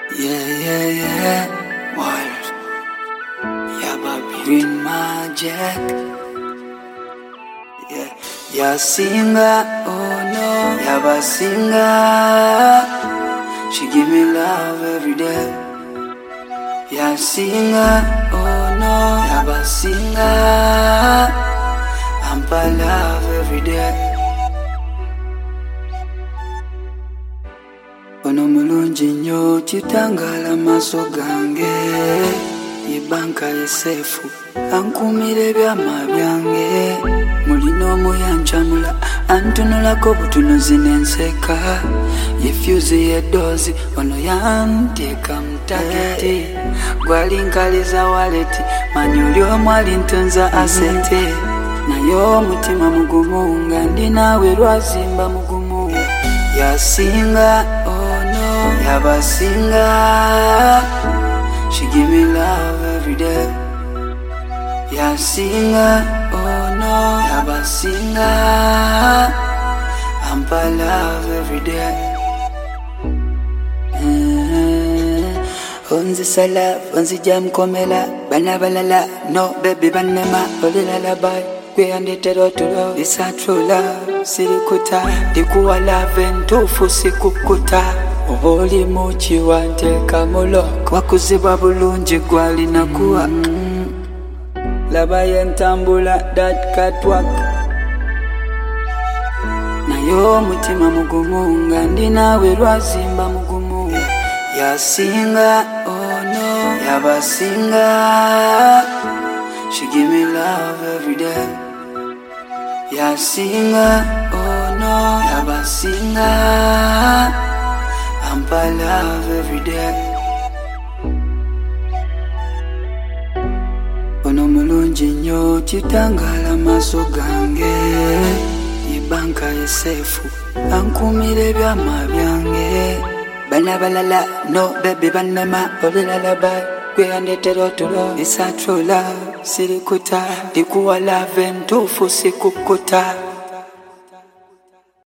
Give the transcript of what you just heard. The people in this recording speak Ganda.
Yeah. Wild. Yaba green magic. Yeah. Ya singer, oh no. Yaba singer. She give me love every day. Ya singer, oh no. Yaba singer. Ampa love every day. Ono mulungi nnyo kitangala maaso gange yebanka yesefu ankumira ebyama byange mulina omuyanjamula antunulako butunuzi n'enseka yefyuzi yeddoozi ono yanteeka mutageti gwalinkaliza waleti manyi oli omu alintunza asete naye omutima mugumu nga ndi naawe lwazimba mugumu yasinga Yaba singer, she give me love every day. Ya singer, oh no. Yaba singer, ampa love every day. Onzi sala, onzi jam komela, bana balala, no baby banema, olila labai. Kwe ande tero turo, isa true love, sirikuta, dikuwa love ntufu sikukuta. Oli muchi wanteka muloko wakuzibwa bulungi gwalina kuwa laba yentambula that catwalk naye omutima mugumu nga ndi naawe lwazimba mugumu yasinga oh no yaba singa she give me love every day yasinga oh no yaba singa Ampa love every day. Ono mulungi nnyo kitangala maaso gange yebanka yesefu ankumira ebyama byange bana balala no baby banema olilala gwe andetera otulo isa true love sirikuta dikuwa love ntufu sikukuta